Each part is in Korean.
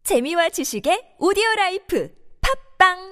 재미와 지식의 오디오라이프 팝빵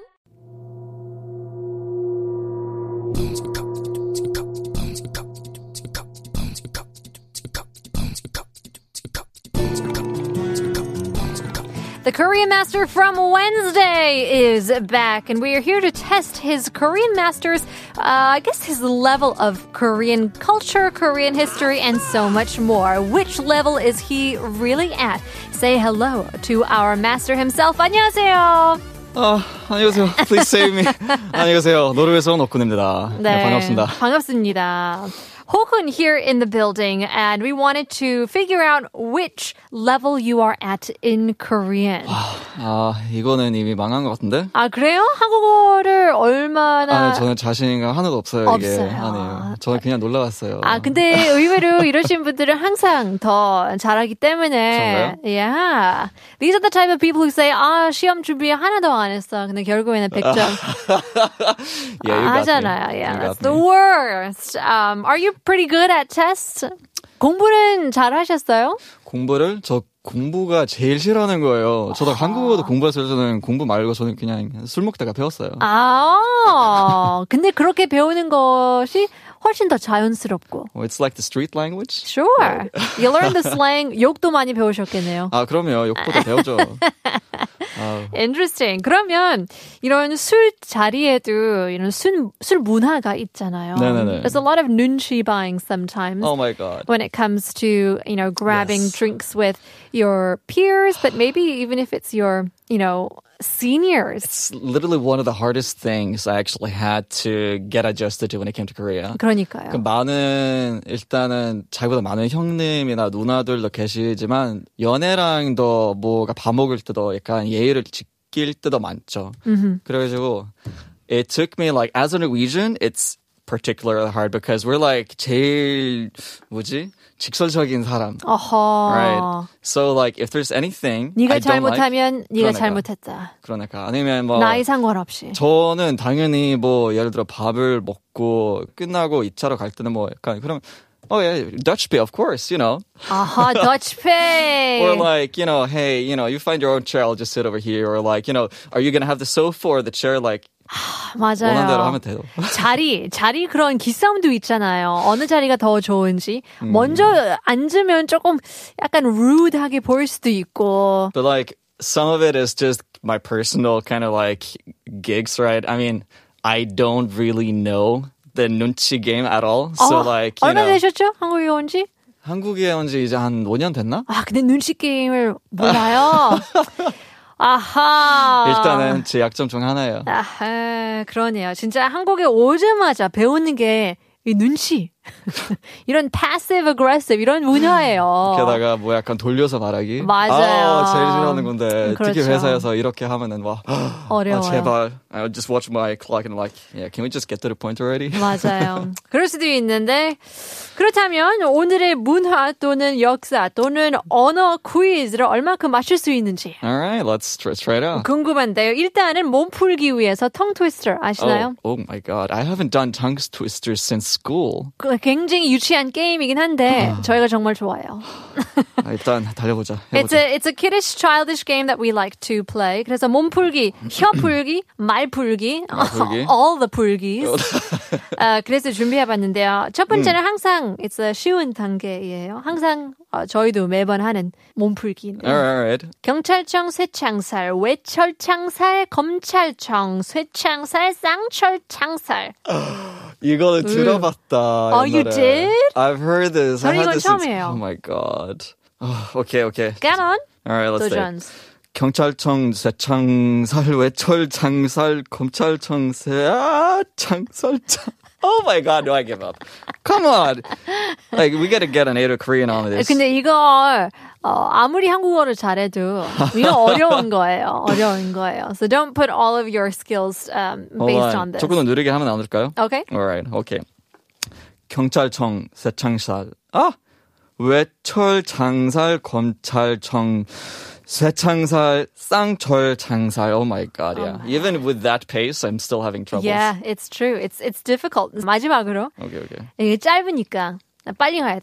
The Korean Master from Wednesday is back, and we are here to test his Korean Master's, his level of Korean culture, Korean history, and so much more. Which level is he really at? Say hello to our master himself. 안녕하세요. 안녕하세요. Please save me. 안녕하세요. 노르웨이에서 온 옥군입니다. 네, 반갑습니다. 반갑습니다. Hokun here in the building, and we wanted to figure out which level you are at in Korean. 이거는 이미 망한 것 같은데? 아, 그래요? 한국어를 얼마나... 저는 자신감 하나도 없어요, 이게. 없어요. 아니에요. 저는 그냥 놀러 갔어요. 근데 의외로 이러신 분들은 항상 더 잘하기 때문에. 그런가요? Yeah. These are the type of people who say, 시험 준비 하나도 안 했어. 근데 결국에는 100점. Yeah, you got 하잖아요. me. Yeah, You that's got the me. worst. Are you pretty good at tests? 공부는 잘 하셨어요? 저 공부가 제일 싫어하는 거예요. 저도 한국어도 공부했을 때는 공부 말고 저는 그냥 술 먹다가 배웠어요. 근데 그렇게 배우는 것이 훨씬 더 자연스럽고. It's like the street language? Sure. You learn the slang. 욕도 많이 배우셨겠네요. 그럼요. 욕보다 배우죠. Interesting. 그러면 이런 술 자리에도 이런 술 문화가 있잖아요. 네네네. There's a lot of 눈치 buying sometimes. Oh my god. When it comes to, grabbing drinks with your peers, but maybe even if it's your, seniors. It's literally one of the hardest things I actually had to get adjusted to when it came to Korea. 그러니까요. 일단은 자기보다 많은 형님이나 누나들도 계시지만 연애랑도 밥 먹을 때도 약간 예의를 지킬 때도 많죠. 그래가지고 it took me as a Norwegian, it's particularly hard because we're 제일 직설적인 사람. Right. So if there's anything 네가 I don't 잘못하면 네가 그러니까. 잘못했다. 그러니까 아니면 나이 상관없이. 저는 당연히 예를 들어 밥을 먹고 끝나고 2차로 갈 때는 약간 그럼 Dutch pay, of course, Dutch pay. Or hey, you find your own chair, I'll just sit over here. Or are you going to have the sofa or the chair? 맞아요. 원하는 대로 하면 돼요. 자리 그런 기싸움도 있잖아요. 어느 자리가 더 좋은지. 먼저 앉으면 조금 약간 rude하게 보일 수도 있고. But some of it is just my personal kind of gigs, right? I mean, I don't really know the 눈치 game at all. So 얼마 되셨죠? 한국에 온 지? 한국에 온 지 이제 한 5년 됐나? 근데 눈치 게임을 몰라요. 아하. 일단은 제 약점 중 하나예요. 그러네요. 진짜 한국에 오자마자 배우는 게 이 눈치. 이런 passive aggressive 이런 문화예요. 게다가 약간 돌려서 말하기. 맞아요. 제일 싫어하는 건데 그렇죠. 특히 회사에서 이렇게 하면은 어려워요. 제발. I'll just watch my clock and can we just get to the point already? 맞아요. 그럴 수도 있는데 그렇다면 오늘의 문화 또는 역사 또는 언어 퀴즈를 얼마큼 맞출 수 있는지. Alright, let's try it out. 궁금한데요. 일단은 몸풀기 위해서 tongue twister 아시나요? Oh my god, I haven't done tongue twisters since school. 굉장히 유치한 게임이긴 한데 저희가 정말 좋아해요. 일단 달려보자. It's a kiddish, childish game that we like to play. 그래서 몸풀기, 혀풀기, 말풀기, all the 풀기s. 그래서 준비해봤는데요. 첫 번째는 항상 it's a 쉬운 단계예요. 항상 저희도 매번 하는 몸풀기인데요. Alright. 경찰청 쇠창살, 외철창살, 검찰청 쇠창살, 쌍철창살. 이거는 들어봤다. Oh, you did? I've heard this. 저는 이건 since... 처음이에요. Oh my god. Okay. Come on. Alright, let's 도전. say. 경찰청 쇠창살, 외철창살, 검찰청 쇠창살창. Oh my god, do I give up? Come on. We gotta get an 8 of Korean on this. 근데 이걸 아무리 한국어를 잘해도 이거 어려운 거예요. So don't put all of your skills based on this. 조금 더 느리게 하면 안 될까요? Okay. Alright, okay. 경찰청 쇠창살. 외철창살, 검찰청 쇠창살, 쌍철창살. Oh my god, yeah. Even with that pace, I'm still having troubles. Yeah, it's true. It's difficult. 마지막으로. Okay. 이게 짧으니까 빨리 가야 돼요.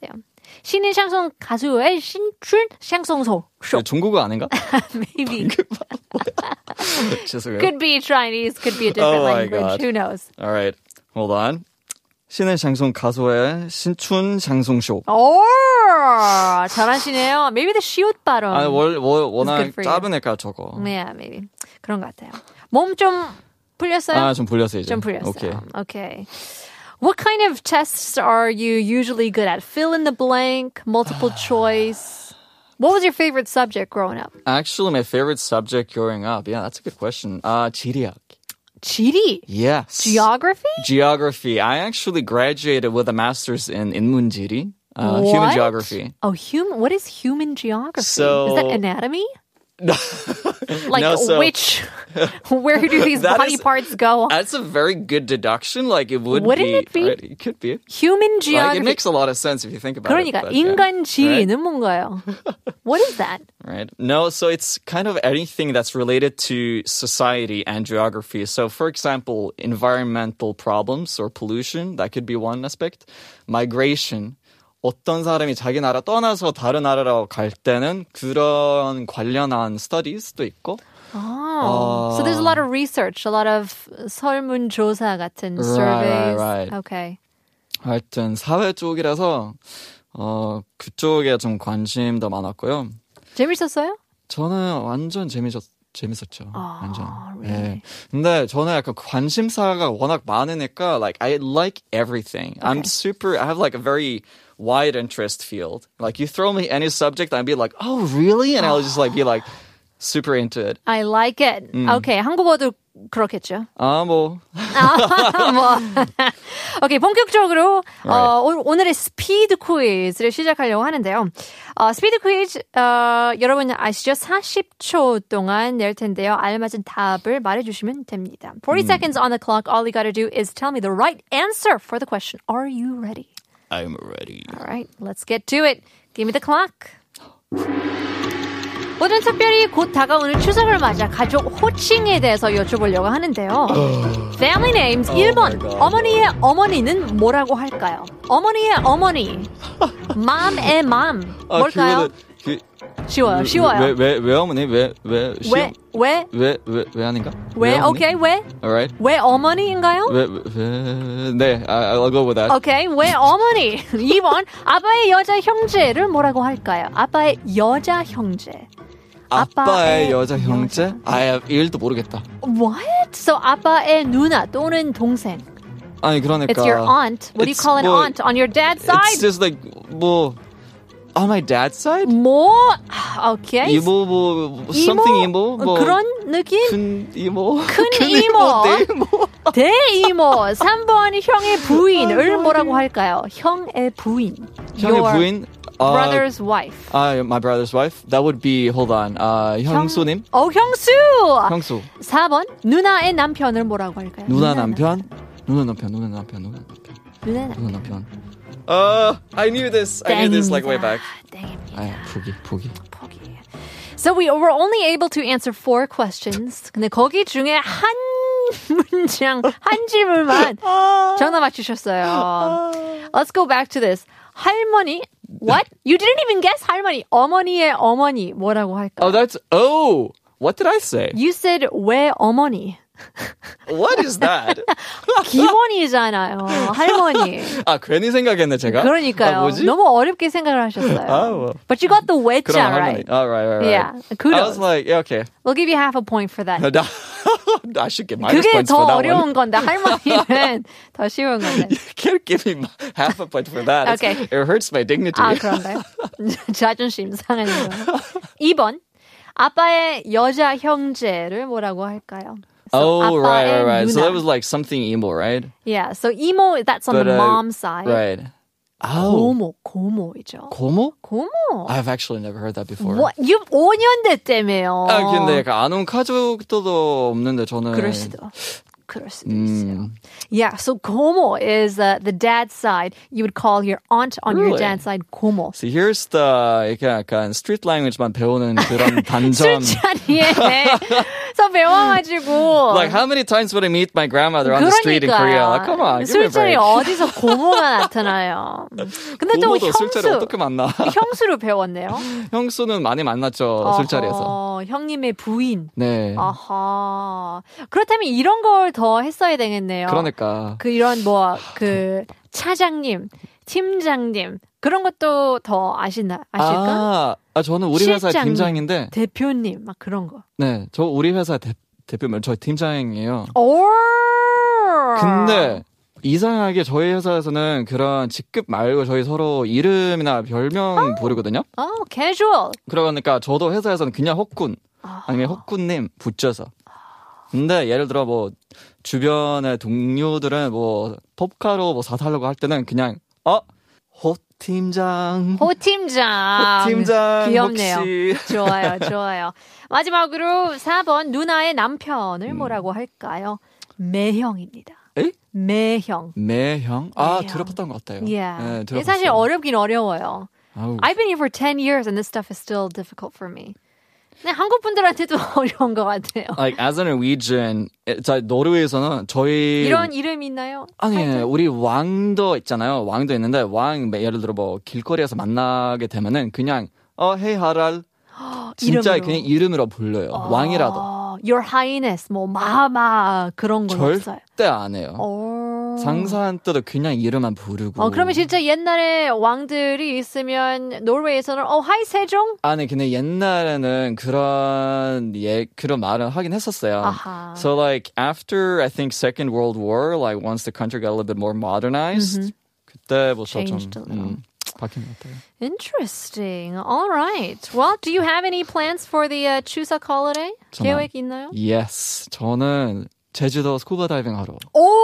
신인 샹송 가수의 신춘 샹송소 쇼. 중국어 아닌가? Maybe. 죄송해요. Could be Chinese, could be a different my language. God. Who knows? All right, hold on. 신인 샹송 가수의 신춘 샹송쇼. 오, 잘하시네요. Maybe the 시옷 발음. 아, 워낙 good for you. 짧으니까 저거. Yeah, maybe. 그런 것 같아요. 몸 좀 풀렸어요? 아, 좀 풀렸어 이제. 좀 풀렸어요. 오케이. Okay. What kind of tests are you usually good at? Fill in the blank, multiple choice. What was your favorite subject growing up? Actually, my favorite subject growing up. Yeah, that's a good question. 지리학. 지리? Yes. Geography? Geography. I actually graduated with a master's in 인문지리, human What? geography. Oh, what is human geography? So- Is that anatomy? Like No, so- where do these That body is- parts go? That's a very good deduction. Like it would Wouldn't be. it be? Right? It could be. Human Like, geography. it makes a lot of sense if you think about 그러니까 it. but, yeah. 인간 지리는 뭔가요? What is that? Right. No, so it's kind of anything that's related to society and geography. So, for example, environmental problems or pollution, that could be one aspect. Migration. 어떤 사람이 자기 나라 떠나서 다른 나라로 갈 때는 그런 관련한 studies도 있고. Oh, so there's a lot of research, a lot of 설문조사 같은 surveys. right. Okay. 하여튼 사회 쪽이라서 그쪽에 좀 관심도 많았고요. 재밌었어요? 저는 완전 재밌었죠. 완전. really? 예. 근데 저는 약간 관심사가 워낙 많으니까 like I like everything. Okay. I have like a very wide interest field. Like you throw me any subject, I'd be like, "Oh, really?" And I'll just like be like super into it. I like it. Okay, 한국어도 그렇겠죠. 뭐 오케이, 본격적으로 오늘의 스피드 퀴즈를 시작하려고 하는데요. 스피드 퀴즈 여러분 아시죠? 40초 동안 낼 텐데요. 알맞은 답을 말해주시면 됩니다. 40 seconds on the clock. All you gotta do is tell me the right answer for the question. Are you ready? I'm ready. All right, let's get to it. Give me the clock. 오늘 특별히 곧 다가오는 추석을 맞아 가족 호칭에 대해서 여쭤보려고 하는데요. Family names 1번. 어머니의 어머니는 뭐라고 할까요? 어머니의 어머니. Mom의 mom. 뭘까요? 쉬워요. 쉬워요. 왜 어머니? 왜 아닌가? 왜? 오케이, 왜? Alright. 왜 어머니인가요? 네, I'll go with that. 오케이, 왜 어머니? 2번. 아빠의 여자 형제를 뭐라고 할까요? 아빠의 여자 형제. 아빠의 여자 형제? I have 1도 모르겠다. What? So 아빠의 누나 또는 동생. 아니 그러니까. It's your aunt. What do you call an aunt on your dad's side? It's just like on my dad's side? Okay. 이모 something 이모 그런 느낌? 큰 이모 큰 이모. 대이모. 3번 형의 부인을 뭐라고 할까요? 형의 부인. 형의 Your 부인? brother's wife. My brother's wife? That would be hold on. 형수님? 형수. 형수. 4번 누나의 남편을 뭐라고 할까요? 누나 남편. I knew this. I knew this like way back. 땡입니다. 포기. So we were only able to answer 4 questions. 근데 거기 중에 한 문장, 한 질문만 정답 맞추셨어요. Let's go back to this. 할머니, what? You didn't even guess 할머니. 어머니의 어머니 뭐라고 할까요? What did I say? You said 왜 어머니? What is that? 기본이잖아요. 할머니. 괜히 생각했네 제가. 그러니까요. 뭐지? 너무 어렵게 생각을 하셨어요. But you got the 외자 right. Right. Yeah. Kudos. I was like, yeah, okay. We'll give you half a point for that. I should get minus 그게 points 더 for that 어려운 one. 건데 할머니는 더 쉬운 건데. You can't give me half a point for that. Okay. It hurts my dignity. 그런가요? 자존심 상하는 거. 2번. 아빠의 여자 형제를 뭐라고 할까요? So right. 누나. So that was like something emo, right? Yeah, so emo, that's on the mom's side. Right. 고모이죠. 고모? 고모. I've actually never heard that before. What? 5년 됐다며요. 근데 약간 아는 가족도 없는데 저는. 그럴 수도 있어요. Yeah, so 고모 is the dad's side. You would call your aunt on your dad's side 고모. See, here's the 이렇게 약간 street language만 배우는 그런 단점. 술자리에 서 배워가지고. Like, how many times would I meet my grandmother on the street in Korea? Like, come on, give me a 술자리 break. 어디서 고모가 나타나요. 근데 또 고모도 술자리 어떻게 만나? 형수로 배웠네요. 형수는 많이 만났죠, 술자리에서. 형님의 부인. 네. 아하. 그렇다면 이런 걸 더 했어야 되겠네요. 그러니까. 이런 차장님, 팀장님 그런 것도 더 아실까? 저는 우리 회사 실장님, 팀장인데 대표님 막 그런 거. 네, 저 우리 회사 대표면 저희 팀장이에요. 오. 근데 이상하게 저희 회사에서는 그런 직급 말고 저희 서로 이름이나 별명 부르거든요. 캐주얼. 그러니까 저도 회사에서는 그냥 헛군 아니면 헛군님 붙여서. 근데 예를 들어 뭐 주변의 동료들은 뭐 pop카로 뭐 사달라고 할 때는 그냥 호팀장 귀엽네요. 혹시. 좋아요. 마지막으로 4번 누나의 남편을 뭐라고 할까요? 매형입니다. 에? 매형. 매형? 들어봤던 것 같아요. Yeah. 네, 사실 어렵긴 어려워요. 아우. I've been here for 10 years and this stuff is still difficult for me. 근데 한국 분들한테도 어려운 것 같아요. Like as a Norwegian, 노르웨이에서는 저희 이런 이름 있나요? 아니, 우리 왕도 있잖아요. 왕도 있는데 예를 들어 뭐 길거리에서 만나게 되면은 그냥 hey 하랄 진짜 이름으로. 그냥 이름으로 불러요. 왕이라도. Your Highness, 마마 그런 건 없어요. 절대 안 해요. 상사한 때도 그냥 이름만 부르고. 그러면 진짜 옛날에 왕들이 있으면 노르웨이에서는 하이 세종? 아니 근데 옛날에는 그런 말을 하긴 했었어요. 아하. So like after I think Second World War, like once the country got a little bit more modernized, 그때부터 좀 바뀐 것 같아요. Interesting. All right. Well, do you have any plans for the 추석 holiday? 계획 있나요? Yes. 저는 제주도 스쿠버 다이빙 하러.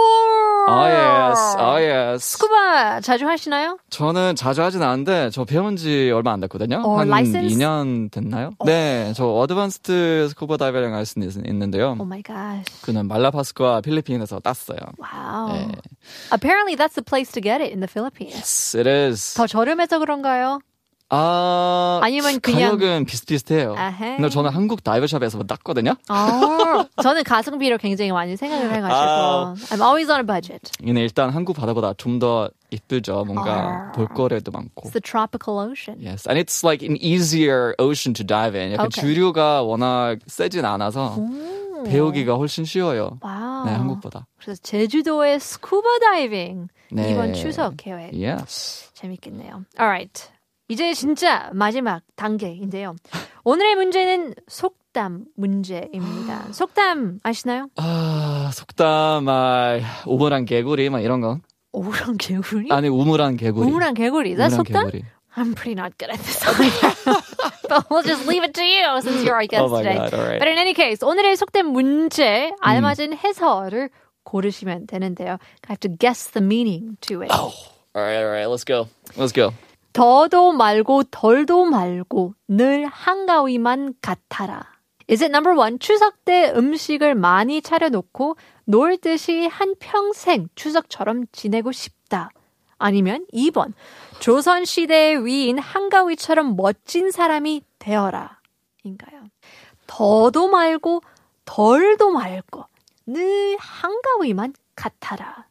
yes. 스쿠버 자주 하시나요? 저는 자주 하진 않는데 저 배운 지 얼마 안 됐거든요. 한 license? 2년 됐나요? 네, 저 어드밴스드 스쿠버 다이빙 할 수 있는데요. Oh my gosh. 그는 말라파스코와 필리핀에서 땄어요. Wow. 네. Apparently that's the place to get it in the Philippines. Yes, it is. 더 저렴해서 그런가요? 아니면 그냥 가격은 비슷비슷해요. 근데 저는 한국 다이버샵에서 땄거든요. 저는 가성비로 굉장히 많이 생각을 해가지고 I'm always on a budget. 근데 일단 한국 바다보다 좀 더 이쁘죠. 뭔가 볼거리도 많고. It's the tropical ocean. Yes, and it's like an easier ocean to dive in. 약간 주류가 워낙 세진 않아서 배우기가 훨씬 쉬워요. 와우. 네, 한국보다. 그래서 제주도의 스쿠버 다이빙 네. 이번 추석 계획. Yes. 재밌겠네요. Alright. 이제 진짜 마지막 단계인데요. 오늘의 문제는 속담 문제입니다. 속담 아시나요? 속담, 우물한 개구리, 이런 거. 우물한 개구리? 아니, 우물한 개구리. 우물한 개구리. Is that 속담? 개구리. I'm pretty not good at this. But we'll just leave it to you since you're our guest Oh my today. God, all right. But in any case, 오늘의 속담 문제 알맞은 해설을 고르시면 되는데요. I have to guess the meaning to it. All right, let's go. 더도 말고 덜도 말고 늘 한가위만 같아라. Is it number 1? 추석 때 음식을 많이 차려놓고 놀 듯이 한평생 추석처럼 지내고 싶다. 아니면 2번. 조선시대의 위인 한가위처럼 멋진 사람이 되어라. 인가요? 더도 말고 덜도 말고 늘 한가위만 같아라.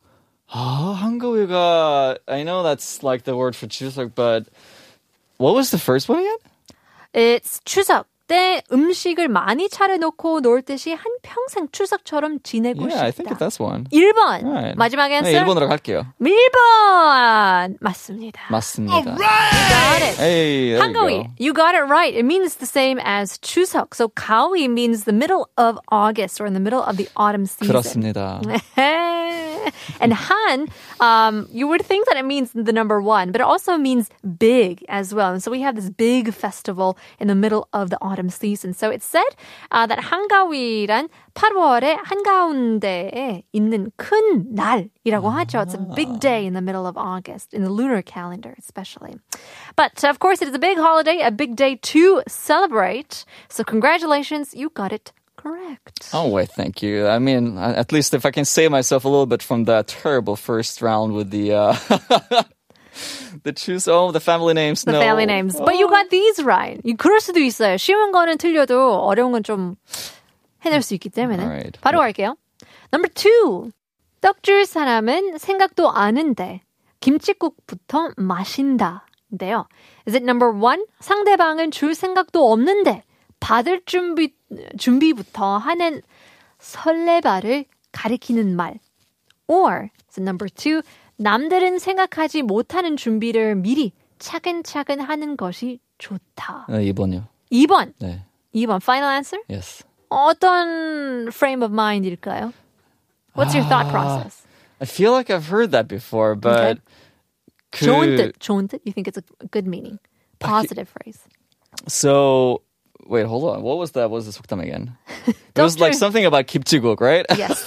한가위가, I know that's like the word for 추석, but what was the first one again? It's 추석 때 음식을 많이 차려놓고 놀 듯이 한평생 추석처럼 지내고 Yeah, 싶다. I think that's one. 1번. Alright. 마지막 네, answer. 1번으로 갈게요. 1번. 맞습니다. 맞습니다. You got it. Hey, there you 한가위. go. You got it right. It means the same as 추석. So 가위 means the middle of August or in the middle of the autumn season. 그렇습니다. And Han, you would think that it means the number 1, but it also means big as well. And so we have this big festival in the middle of the autumn season. So it's said that 한가위란 8월의 한가운데에 있는 큰 날이라고 하죠. It's a big day in the middle of August, in the lunar calendar especially. But of course, it is a big holiday, a big day to celebrate. So congratulations, you got it correct. Oh, wait, thank you. I mean, at least if I can save myself a little bit from that terrible first round with the the family names. The family names. But you got these right. 그럴 수도 있어요. 쉬운 거는 틀려도 어려운 건 좀 해낼 수 있기 때문에. Alright. 바로 갈게요. Number 2. 떡 줄 사람은 생각도 아는데 김칫국부터 마신다. 인데요. Is it number 1? 상대방은 줄 생각도 없는데 받을 준비부터 하는 설레발을 가리키는 말. Or is it number 2? 남들은 생각하지 못하는 준비를 미리 차근차근 하는 것이 좋다. 2번이요. 2번. 네. 2번. Final answer? Yes. 어떤 frame of mind일까요? What's your thought process? I feel like I've heard that before, but 좋은 뜻. 좋은 뜻? You think it's a good meaning? Positive phrase. So, wait, hold on. What was that? What was the 속담 again? It was like something about 김치국, right? Yes.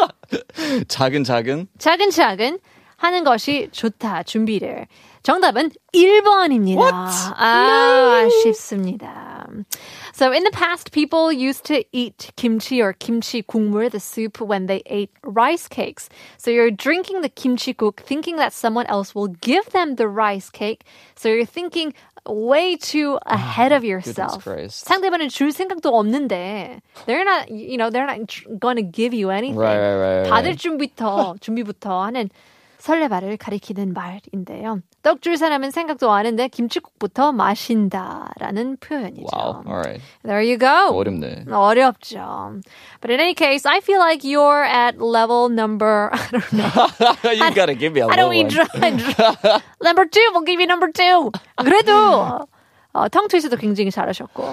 차근차근. 차근차근 하는 것이 좋다. 준비를. 정답은 1번입니다. What? 아쉽습니다. So in the past, people used to eat kimchi or kimchi 국물, the soup, when they ate rice cakes. So you're drinking the kimchi-guk thinking that someone else will give them the rice cake. So you're thinking way too ahead of yourself. 상대방은 줄 생각도 없는데 they're not going to give you anything. Right. 받을 준비부터 하는 설레발을 가리키는 말인데요. 떡 줄 사람은 생각도 아는데 김칫국부터 마신다라는 표현이죠. Wow. All right. There you go. 어렵네. 어렵죠. But in any case, I feel like you're at level number, I don't know. You gotta give me a How do low we one. try? Number 2, we'll give you number 2. 그래도 tongue twister도 굉장히 잘하셨고.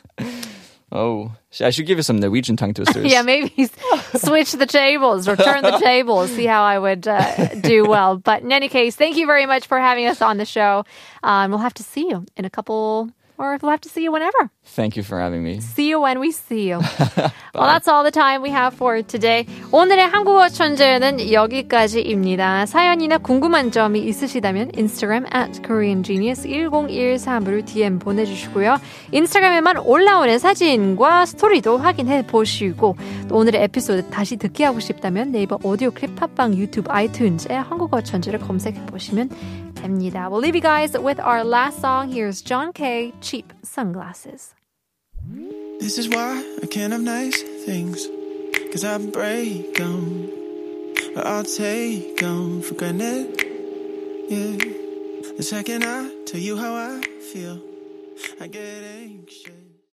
Oh, I should give you some Norwegian tongue twisters. Yeah, maybe switch the tables or turn the tables, see how I would do well. But in any case, thank you very much for having us on the show. We'll have to see you in a couple, or we'll have to see you whenever. Thank you for having me. See you when we see you. Well, that's all the time we have for today. 오늘의 한국어 천재는 여기까지입니다. 사연이나 궁금한 점이 있으시다면 Instagram @koreangenius1013으로 DM 보내주시고요. 인스타그램에만 올라오는 사진과 스토리도 확인해 보시고 또 오늘의 에피소드 다시 듣기 하고 싶다면 네이버 오디오 클립 팟빵 유튜브 아이튠즈에 한국어 천재를 검색해 보시면 됩니다. We'll leave you guys with our last song. Here's John K. Cheap Sunglasses. This is why I can't have nice things, 'cause I break them, but I'll take them for granted. Yeah, the second I tell you how I feel, I get anxious.